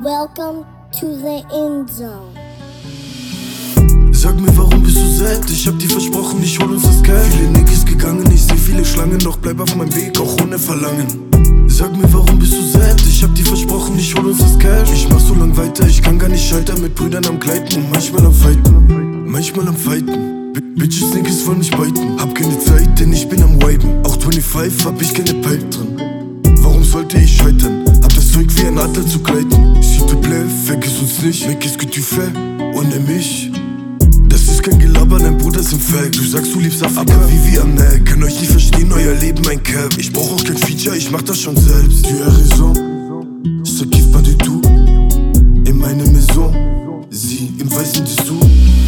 Welcome to the End Zone. Sag mir, warum bist du sad? Ich hab dir versprochen, ich hol uns das Geld. Viele Niggas gegangen, ich seh viele Schlangen, doch bleib auf meinem Weg, auch ohne Verlangen. Sag mir, warum bist du sad? Ich hab dir versprochen, ich hol uns das Cash. Ich mach so lang weiter, ich kann gar nicht scheitern, mit Brüdern am Gleiten und manchmal am Fighten. Manchmal am Fighten. Bitches, Niggas wollen mich biten. Hab keine Zeit, denn ich bin am Wipen. Auch 25 hab ich keine Pipe drin. Warum sollte ich scheitern? Hab das Zeug wie ein Adler zu gleiten. S'il te plaît, vergiss uns nicht. Mais qu'est-ce que tu fais ohne mich? Das ist kein Gelaber, dein Bruder ist im Fake. Du sagst, du liebst Afrika, aber wie am Neck. Kann euch nicht verstehen, euer Leben ein Cap. Ich brauch auch kein Feature, ich mach das schon selbst. Tu as raison, je te kiffe pas du tout. In meine Maison, sie im weißen Dessous.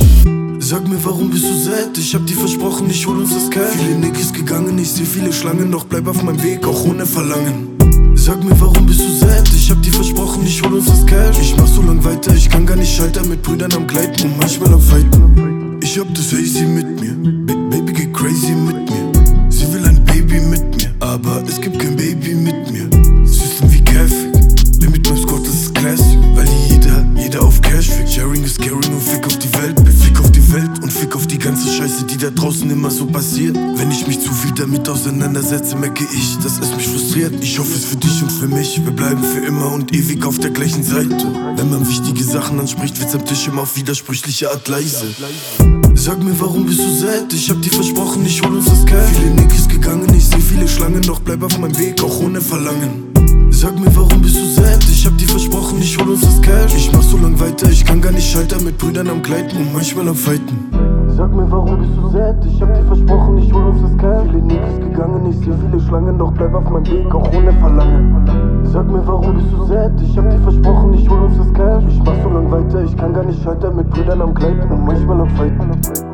Sag mir, warum bist du sad? Ich hab dir versprochen, ich hol uns das Cash. Viele Niggas gegangen, ich seh viele Schlangen, doch bleib auf meinem Weg, auch ohne Verlangen. Sag mir, warum bist du sad? Ich hab dir versprochen, ich hol uns das Cash. Ich mach so lang weiter, ich kann gar nicht scheitern, mit Brüdern am Gleiten und manchmal am Fighten. Ich hab das Hazy mit mir, Baby geht crazy mit mir. Sie will ein Baby mit mir, aber es gibt kein Baby mit mir. System wie Käfig, bin mit meinem Squad, das ist Classic. Weil jeder auf Cash fickt. Sharing ist caring und fick auf die Welt. Fick auf die Welt und fick auf die ganze Scheiße, die da draußen immer so passiert. Wenn ich mich zu viel damit auseinandersetze, merke ich, dass es mich frustriert. Ich hoffe es für dich und für mich, wir bleiben für immer und ewig auf der gleichen Seite. Wenn man wichtige Sachen anspricht, wird's am Tisch immer auf widersprüchliche Art leise. Sag mir, warum bist du sad? Ich hab dir versprochen, ich hol uns das Cash. Viele Niggas gegangen, ich seh viele Schlangen, doch bleib auf meinem Weg, auch ohne Verlangen. Sag mir, warum bist du sad? Ich hab dir versprochen, ich hol uns das Cash. Ich mach so lang weiter, ich kann gar nicht scheitern, mit Brüdern am Gleiten und manchmal am Fighten. Sag mir, warum bist du sad? Ich hab dir versprochen, ich hol uns das Cash. Viele Niggas gegangen, ich seh viele Schlangen, doch bleib auf meinem Weg, auch ohne Verlangen. Sag mir, warum bist du sad? Ich hab dir versprochen, ich hol uns das Cash. Ich mach so lang weiter, ich kann gar nicht scheitern, mit Brüdern am Gleiten und manchmal am Fighten.